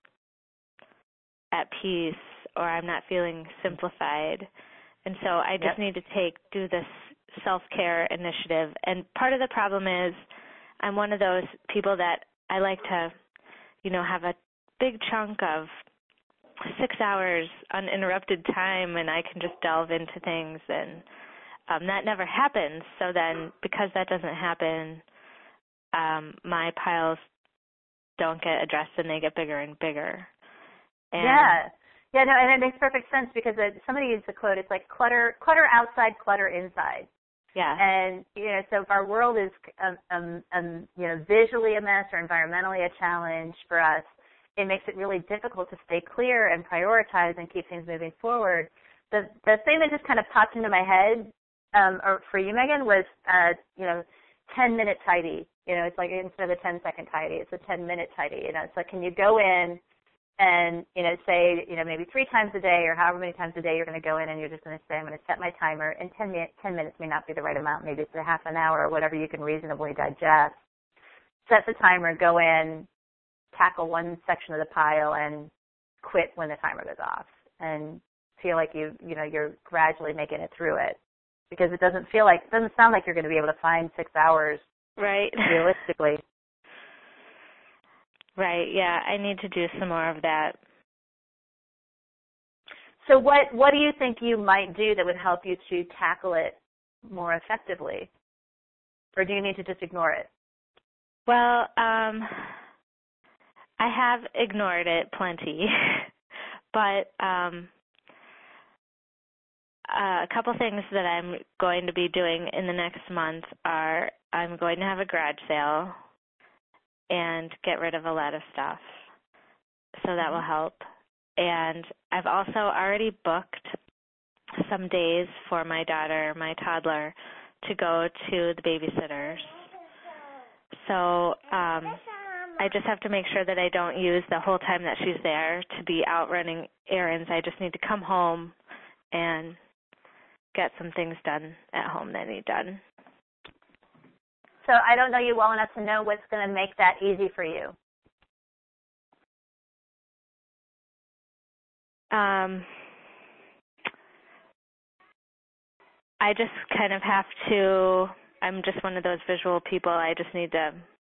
at peace or I'm not feeling simplified. And so I just yep. need to take do this self-care initiative. And part of the problem is I'm one of those people that I like to, you know, have a big chunk of six hours uninterrupted time and I can just delve into things, and um, that never happens. So then because that doesn't happen, um, my piles don't get addressed and they get bigger and bigger. And yeah. Yeah, no, and it makes perfect sense because it, somebody used the quote, it's like clutter, clutter outside, clutter inside. Yeah. And, you know, so if our world is, um, um, um, you know, visually a mess or environmentally a challenge for us, it makes it really difficult to stay clear and prioritize and keep things moving forward. The the thing that just kind of popped into my head um, or for you, Megan, was, uh, you know, ten-minute tidy. You know, it's like instead of a ten-second tidy, it's a ten-minute tidy. You know, so can you go in and, you know, say, you know, maybe three times a day or however many times a day you're going to go in and you're just going to say, I'm going to set my timer. And ten, minute, ten minutes may not be the right amount. Maybe it's a half an hour or whatever you can reasonably digest. Set the timer, go in, tackle one section of the pile, and quit when the timer goes off. And feel like you, you know, you're gradually making it through it. Because it doesn't feel like, it doesn't sound like you're going to be able to find six hours right. realistically. Right, yeah, I need to do some more of that. So what what do you think you might do that would help you to tackle it more effectively? Or do you need to just ignore it? Well, um, I have ignored it plenty, but um, a couple things that I'm going to be doing in the next month are I'm going to have a garage sale and get rid of a lot of stuff. So that will help. And I've also already booked some days for my daughter, my toddler, to go to the babysitters. So um, I just have to make sure that I don't use the whole time that she's there to be out running errands. I just need to come home and get some things done at home that need done. So I don't know you well enough to know what's going to make that easy for you. Um, I just kind of have to, I'm just one of those visual people. I just need to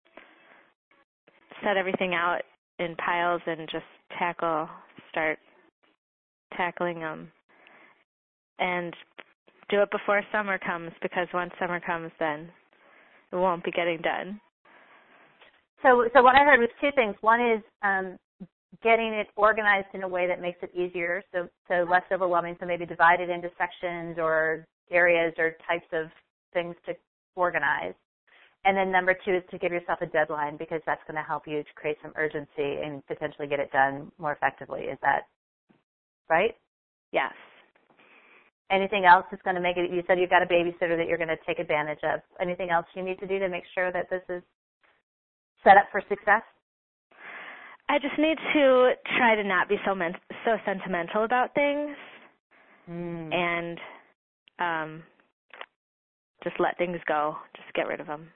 set everything out in piles and just tackle, start tackling them. And do it before summer comes, because once summer comes, then it won't be getting done. So, so what I heard was two things. One is um, getting it organized in a way that makes it easier, so so less overwhelming, so maybe divide it into sections or areas or types of things to organize. And then number two is to give yourself a deadline, because that's going to help you to create some urgency and potentially get it done more effectively. Is that right? Yes. Anything else that's going to make it, you said you've got a babysitter that you're going to take advantage of. Anything else you need to do to make sure that this is set up for success? I just need to try to not be so men- so sentimental about things, mm. and um, just let things go. Just get rid of them.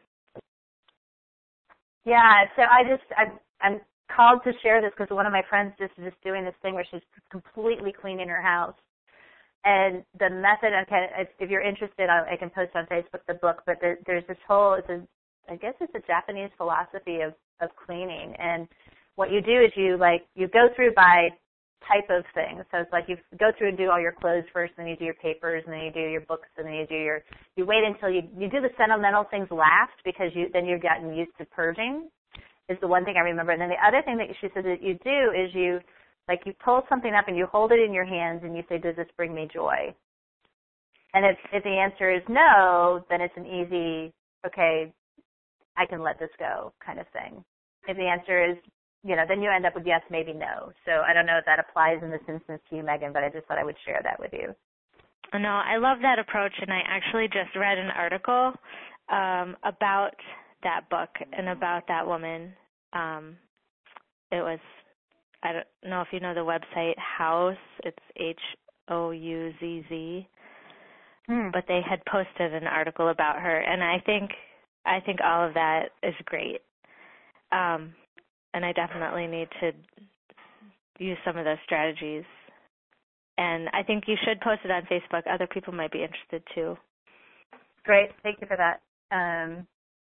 Yeah, so I just, I, I'm called to share this because one of my friends just is just doing this thing where she's completely cleaning her house. And the method, okay, if you're interested, I, I can post on Facebook the book, but there, there's this whole, it's a, I guess it's a Japanese philosophy of, of cleaning. And what you do is you, like, you go through by type of thing. So it's like you go through and do all your clothes first, and then you do your papers, and then you do your books, and then you do your, you wait until you, you do the sentimental things last, because you, then you've gotten used to purging, is the one thing I remember. And then the other thing that she said that you do is you, like, you pull something up and you hold it in your hands and you say, does this bring me joy? And if, if the answer is no, then it's an easy, okay, I can let this go kind of thing. If the answer is, you know, then you end up with yes, maybe no. So I don't know if that applies in this instance to you, Megan, but I just thought I would share that with you. No, I love that approach, and I actually just read an article um, about that book and about that woman. Um, it was, I don't know if you know the website Houzz. It's H O U Z Z. Hmm. But they had posted an article about her, and I think I think all of that is great. Um, and I definitely need to use some of those strategies. And I think you should post it on Facebook. Other people might be interested too. Great. Thank you for that. Um,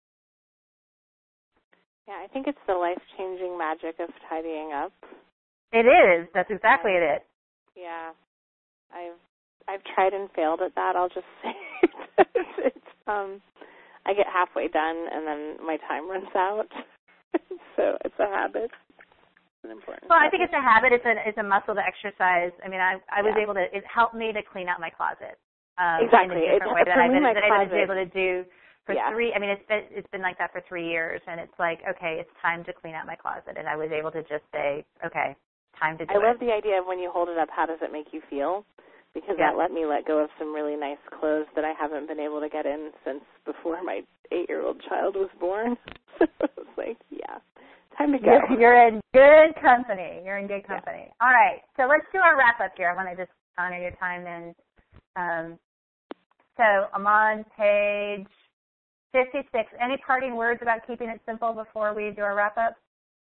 yeah, I think it's the life-changing magic of tidying up. It is. That's exactly um, it. Yeah. I've I've tried and failed at that. I'll just say it's um I get halfway done and then my time runs out. So it's a habit. It's an important well, habit. I think it's a habit. It's a it's a muscle to exercise. I mean, I I was yeah. able to. It helped me to clean out my closet. Um, exactly. In a different It's, way that for I've me, been, my that I've closet, been able to do for yeah. three. I mean, it's been it's been like that for three years, and it's like, okay, it's time to clean out my closet, and I was able to just say, okay, time to do I it. love the idea of when you hold it up, how does it make you feel? Because yeah. that let me let go of some really nice clothes that I haven't been able to get in since before my eight-year-old child was born. So it's like, yeah, time to go. You're, you're in good company. You're in good company. Yeah. All right, so let's do our wrap-up here. I want to just honor your time. And um, so I'm on page fifty-six. Any parting words about keeping it simple before we do our wrap-up?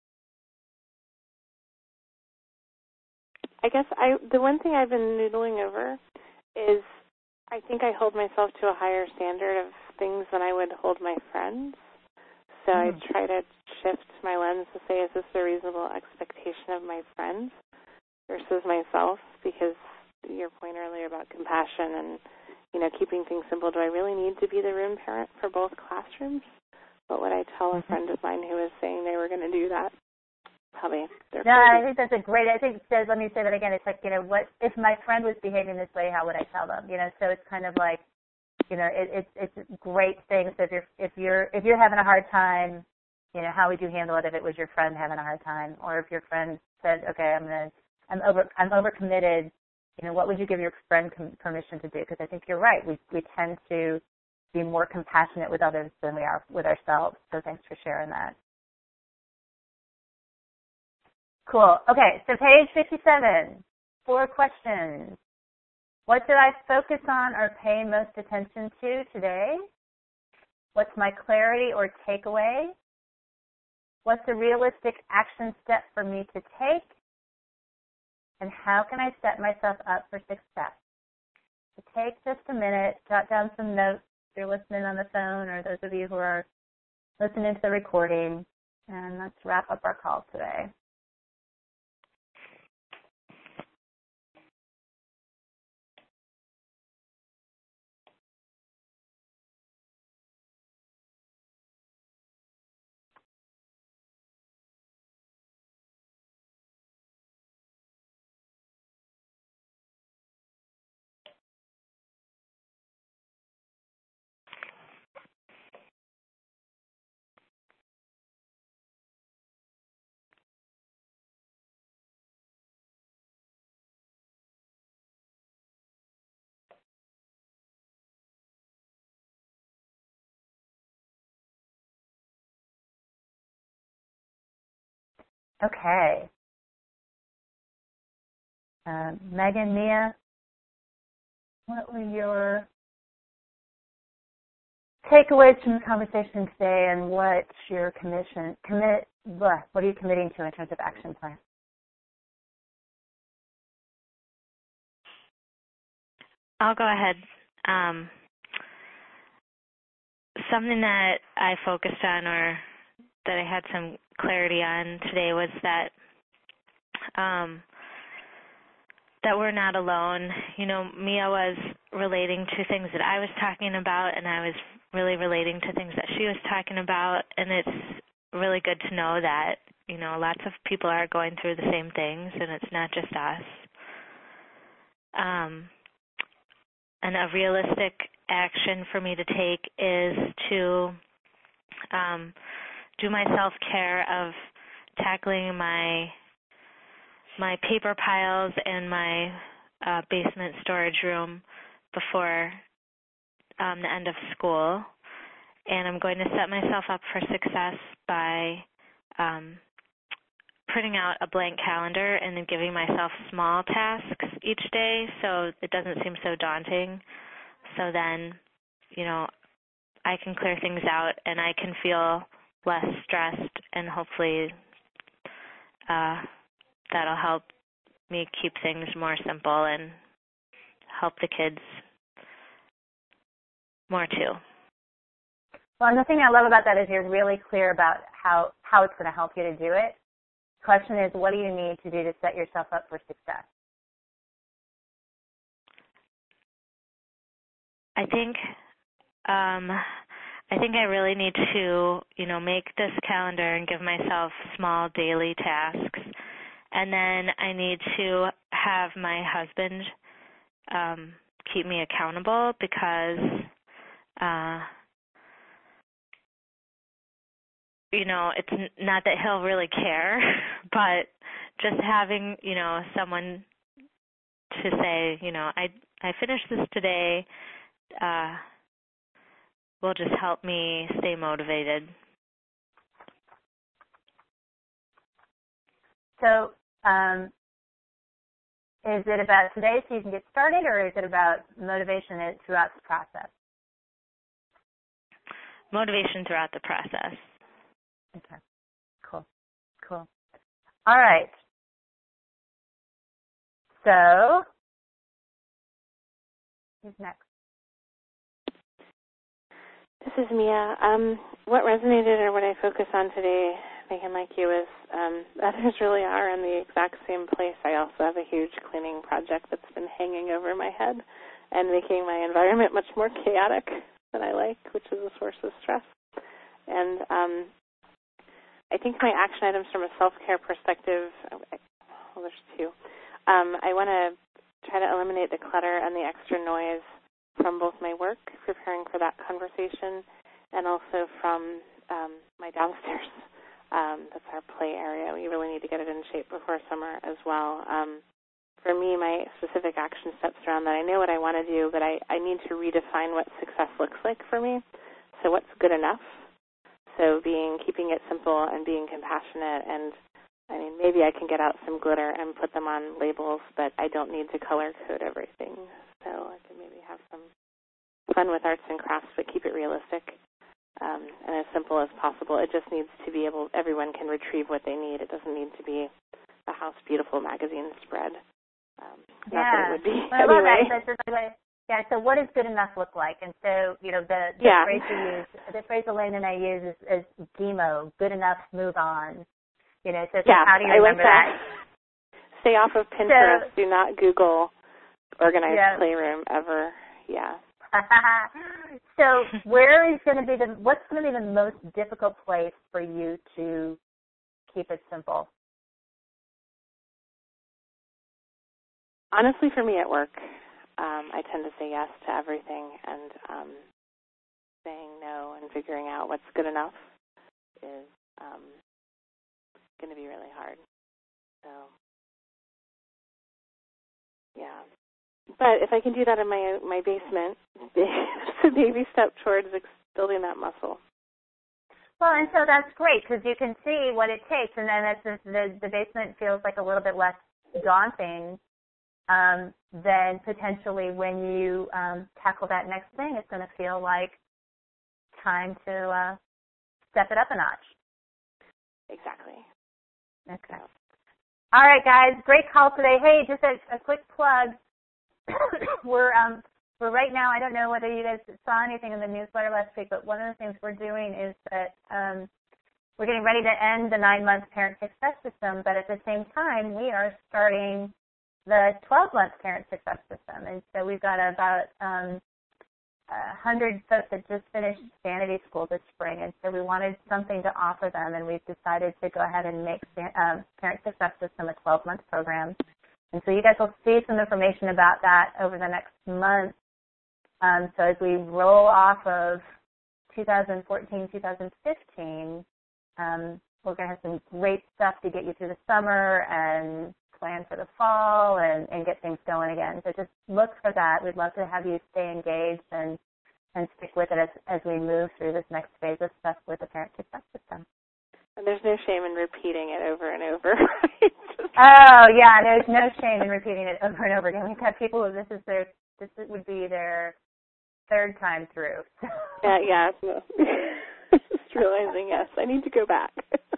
I guess I the one thing I've been noodling over is I think I hold myself to a higher standard of things than I would hold my friends. So mm. I try to shift my lens to say, is this a reasonable expectation of my friends versus myself? Because your point earlier about compassion and, you know, keeping things simple, do I really need to be the room parent for both classrooms? What would I tell a friend of mine who was saying they were going to do that? Probably. No, I think that's a great, I think, says, let me say that again, it's like, you know, what, if my friend was behaving this way, how would I tell them? You know, so it's kind of like, you know, it, it's it's a great thing. So if you're, if you're, if you're having a hard time, you know, how would you handle it if it was your friend having a hard time? Or if your friend said, okay, I'm going to, I'm over, I'm overcommitted, you know, what would you give your friend com- permission to do? Because I think you're right. We, we tend to be more compassionate with others than we are with ourselves. So thanks for sharing that. Cool. Okay, so page fifty-seven, four questions. What did I focus on or pay most attention to today? What's my clarity or takeaway? What's a realistic action step for me to take? And how can I set myself up for success? So take just a minute, jot down some notes if you're listening on the phone or those of you who are listening to the recording, and let's wrap up our call today. Okay. Um, Megan, Mia, what were your takeaways from the conversation today, and what's your commission, commit, what are you committing to in terms of action plan? I'll go ahead. Um, something that I focused on, or that I had some clarity on today, was that um, that we're not alone. You know, Mia was relating to things that I was talking about, and I was really relating to things that she was talking about, and it's really good to know that, you know, lots of people are going through the same things, and it's not just us. Um, and a realistic action for me to take is to um, do my self-care of tackling my my paper piles and my uh, basement storage room before um, the end of school. And I'm going to set myself up for success by um, printing out a blank calendar and then giving myself small tasks each day so it doesn't seem so daunting. So then, you know, I can clear things out and I can feel less stressed, and hopefully uh, that'll help me keep things more simple and help the kids more too. Well, and the thing I love about that is you're really clear about how, how it's going to help you to do it. The question is, what do you need to do to set yourself up for success? I think um, I think I really need to, you know, make this calendar and give myself small daily tasks. And then I need to have my husband um, keep me accountable, because, uh, you know, it's n- not that he'll really care, but just having, you know, someone to say, you know, I I finished this today, uh, will just help me stay motivated. So, um, is it about today so you can get started, or is it about motivation throughout the process? Motivation throughout the process. Okay, cool, cool. All right. So, who's next? This is Mia. Um, what resonated or what I focused on today, thinking like you, is um, others really are in the exact same place. I also have a huge cleaning project that's been hanging over my head and making my environment much more chaotic than I like, which is a source of stress. And um, I think my action items from a self-care perspective, well, there's two. Um, I want to try to eliminate the clutter and the extra noise from both my work, preparing for that conversation, and also from um, my downstairs. Um, that's our play area. We really need to get it in shape before summer as well. Um, for me, my specific action steps around that, I know what I want to do, but I, I need to redefine what success looks like for me. So what's good enough? So being, keeping it simple and being compassionate, and I mean, maybe I can get out some glitter and put them on labels, but I don't need to color code everything. So I can maybe have some fun with arts and crafts, but keep it realistic um, and as simple as possible. It just needs to be able, everyone can retrieve what they need. It doesn't need to be a House Beautiful magazine spread. Um, yeah. Not that it would be well, anyway. I love that. That's just like, yeah, so what does good enough look like? And so, you know, the, the yeah. phrase we use, the phrase Elaine and I use is, is G M O, good enough, move on. You know, so, so yeah, how do you I like remember that? that? Stay off of Pinterest. So, do not Google organized yeah. playroom ever. Yeah. So where is going to be the, what's going to be the most difficult place for you to keep it simple? Honestly, for me at work, um, I tend to say yes to everything, and um, saying no and figuring out what's good enough is um, going to be really hard. So, yeah. But if I can do that in my my basement, it's a baby step towards building that muscle. Well, and so that's great because you can see what it takes, and then that's just, the the basement feels like a little bit less daunting um, than potentially when you um, tackle that next thing. It's going to feel like time to uh, step it up a notch. Exactly. Okay. All right, guys. Great call today. Hey, just a, a quick plug. we're um we're right now. I don't know whether you guys saw anything in the newsletter last week, but one of the things we're doing is that um, we're getting ready to end the nine-month Parent Success System, but at the same time, we are starting the twelve-month Parent Success System, and so we've got about um, one hundred folks that just finished Sanity School this spring, and so we wanted something to offer them, and we've decided to go ahead and make um, Parent Success System a twelve-month program. And so you guys will see some information about that over the next month. Um, so as we roll off of two thousand fourteen, two thousand fifteen, um, we're going to have some great stuff to get you through the summer and plan for the fall and, and get things going again. So just look for that. We'd love to have you stay engaged and, and stick with it as, as we move through this next phase of stuff with the Parent Success System. And there's no shame in repeating it over and over, right? Oh, yeah, there's no shame in repeating it over and over again. We've had people who this is their, this would be their third time through. Yeah, yeah. No. Just realizing, yes, I need to go back.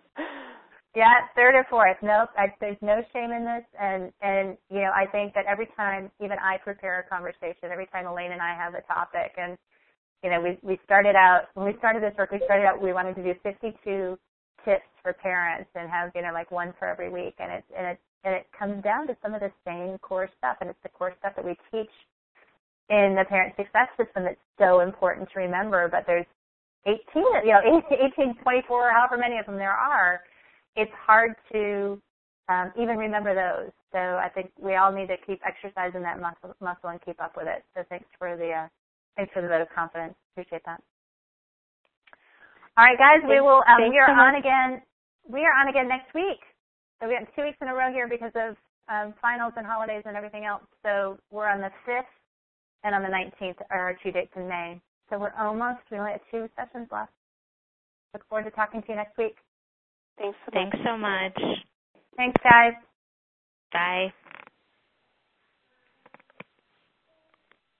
Yeah, third or fourth. Nope, I, there's no shame in this. And, and, you know, I think that every time, even I prepare a conversation, every time Elaine and I have a topic, and, you know, we, we started out, when we started this work, we started out, we wanted to do fifty-two tips for parents and have, you know, like one for every week. And it, and it, and it comes down to some of the same core stuff, and it's the core stuff that we teach in the Parent Success System that's so important to remember. But there's eighteen, you know, eighteen, twenty-four, however many of them there are. It's hard to um, even remember those. So I think we all need to keep exercising that muscle, muscle and keep up with it. So thanks for the uh, thanks for the vote of confidence. Appreciate that. All right, guys, we will. Um, we are on again. We are on again next week. So we have two weeks in a row here because of um, finals and holidays and everything else. So we're on the fifth and on the nineteenth are our two dates in May. So we're almost. We only have two sessions left. Look forward to talking to you next week. Thanks so much. Thanks so much. Thanks, guys. Bye.